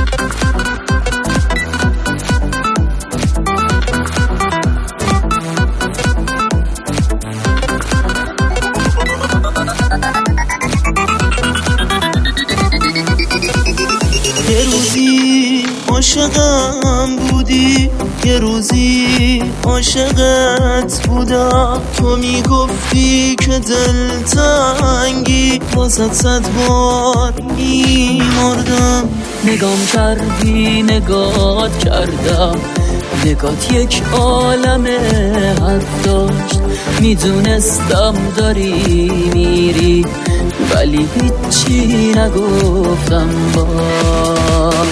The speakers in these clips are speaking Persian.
یه روزی عاشقم بودی، یه روزی عاشقت بودم. تو میگفتی که دلتنگی، واسه 100 بار میمردم. نگام کردی نگات کردم، نگات یک عالم حرف داشت. میدونستم داری میری ولی هیچی نگفتم باز.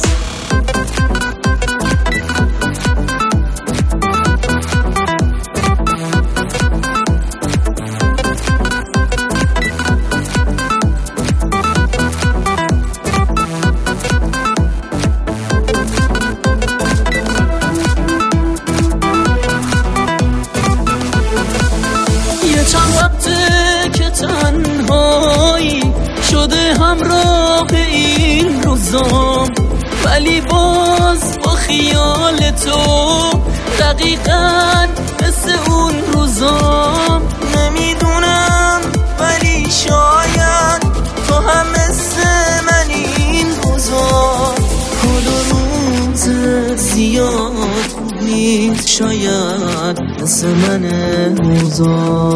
چند وقته که تنهایی شده همراه این روزام، ولی باز با خیال تو دقیقاً مثل اون روزام. نمیدونم ولی شاید تو هم مثل من این روزا. کل روز زیاد نیست، شاید مثل من روزا.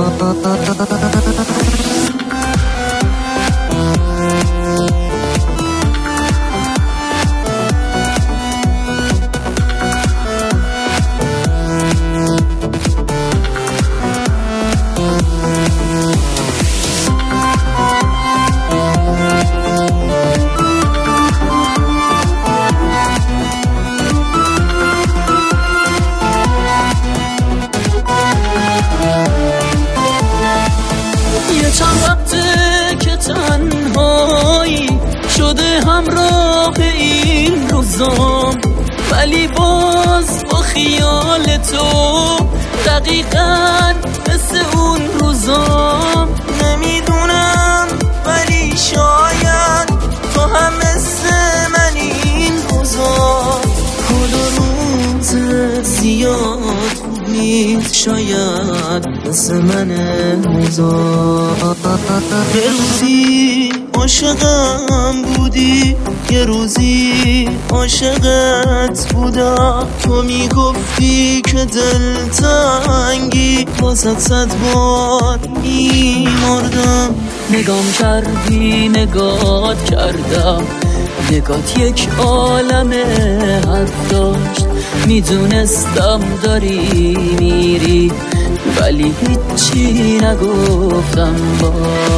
چند وقته که تنهایی شده همراه این روزام، ولی باز با خیال تو دقیقاً مثل اون روزام. نمیدونم ولی شاید تو هم مثل من این روزا. کل روز زیاد نیست، شاید مثل من روزا. یه روزی عاشقم بودی، یه روزی عاشقت بودم. تو میگفتی که دلتنگی، واسه 100 بار میمردم. نگام کردی نگات کردم، نگات یک عالم حرف داشت. میدونستم داری میری ولی هیچی نگفتم باز.